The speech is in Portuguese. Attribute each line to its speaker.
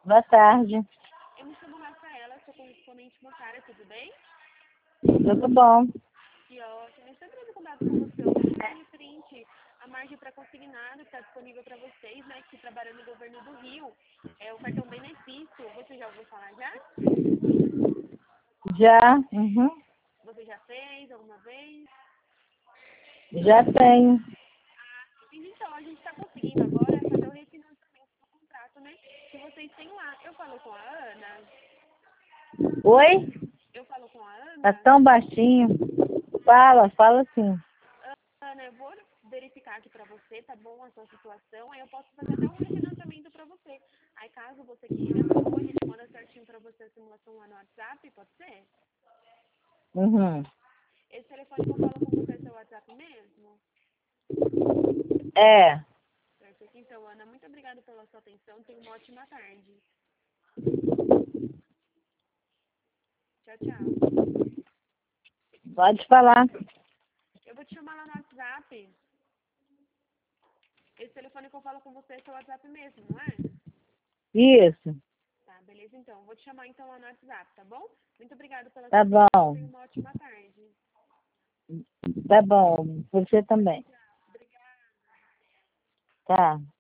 Speaker 1: Boa tarde.
Speaker 2: Eu me chamo Rafaela, sou correspondente bancária, tudo bem?
Speaker 1: Tudo bom?
Speaker 2: E ótimo. Eu estou entrando em contato com você hoje, né, referente à margem para consignado que está disponível para vocês, né, que trabalham no governo do Rio. É o cartão benefício. Você já ouviu falar já?
Speaker 1: Já? Uhum.
Speaker 2: Você já fez alguma vez?
Speaker 1: Já tenho.
Speaker 2: Então, a gente está conseguindo agora fazer o refinanciamento do contrato, né, que vocês têm lá. Eu falo com a Ana.
Speaker 1: Oi?
Speaker 2: Eu falo com a
Speaker 1: Tá
Speaker 2: Ana.
Speaker 1: tão baixinho. Fala sim.
Speaker 2: Ana, eu vou verificar aqui pra você, tá bom, a sua situação, aí eu posso fazer até um refinanciamento pra você. Aí caso você queira, tá bom, a gente manda certinho pra você a simulação lá no WhatsApp, pode ser?
Speaker 1: Uhum.
Speaker 2: Esse telefone que eu falo com você é seu WhatsApp mesmo?
Speaker 1: É.
Speaker 2: Perfeito. Então, Ana, muito obrigada pela sua atenção, tenha uma ótima tarde. Tchau, tchau.
Speaker 1: Pode falar.
Speaker 2: Eu vou te chamar lá no WhatsApp. Esse telefone que eu falo com você é seu WhatsApp mesmo, não é?
Speaker 1: Isso.
Speaker 2: Tá, beleza então. Vou te chamar então lá no WhatsApp, tá bom? Muito obrigada pela sua
Speaker 1: Tá
Speaker 2: atenção,
Speaker 1: bom.
Speaker 2: tenha uma ótima tarde.
Speaker 1: Tá bom. Você também.
Speaker 2: Obrigada.
Speaker 1: Tá.